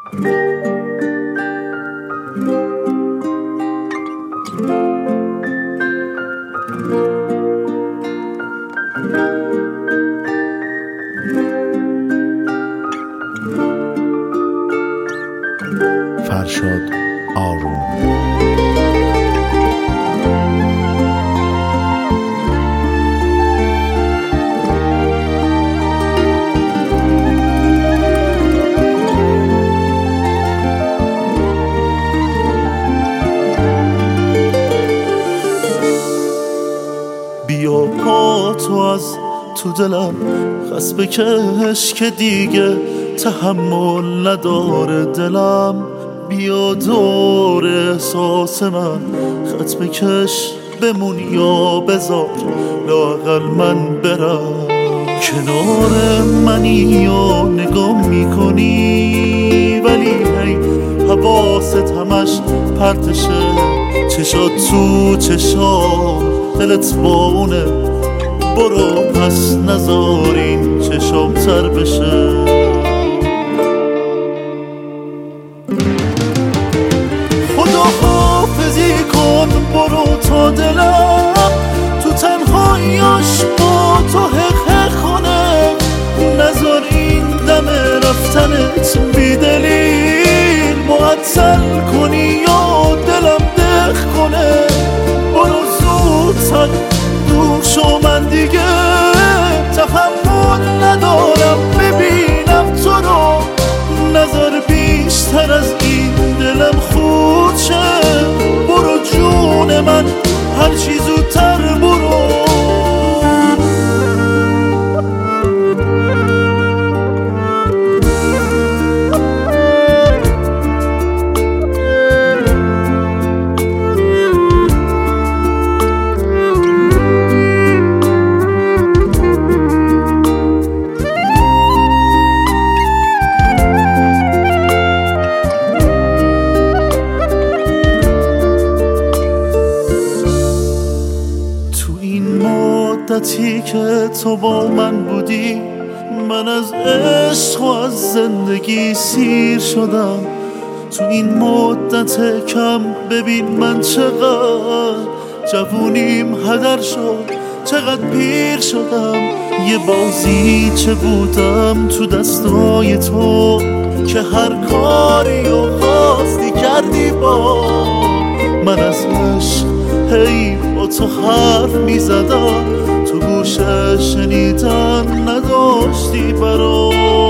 فرشاد آروم. بیا پا تو از تو دلم خس بکش که دیگه تحمل نداره دلم. بیا دور احساس من خط بکش بمون یا بذار لااقل من برم. کنار منی یا نگاه میکنی ولی هی حواست همش پرتشه. چشات تو چشات دلت بونه، برو پس نذار این چشام تر بشه. خدا حافظی کن برو تا دلم تو تنهاییاش با تو حق حق کنه. نذار این دم رفتنت بی دلیل معطل کنی یا دلم دق کنه. برو زودتر دور شو، من دیگه تحمل ندارم ببینم تو رو. نظر بیشتر از این دلم خورد شه. برو جون من هرچی زودتر برو. مدتی که تو با من بودی من از عشق و از زندگی سیر شدم. تو این مدت کم ببین من چقدر جوونیم هدر شد، چقدر پیر شدم. یه بازی چه بودم تو دستای تو که هر کاری و خواستی کردی با من. از عشق هی با تو حرف میزدم، تو گوش شنیدن نداشتی برام.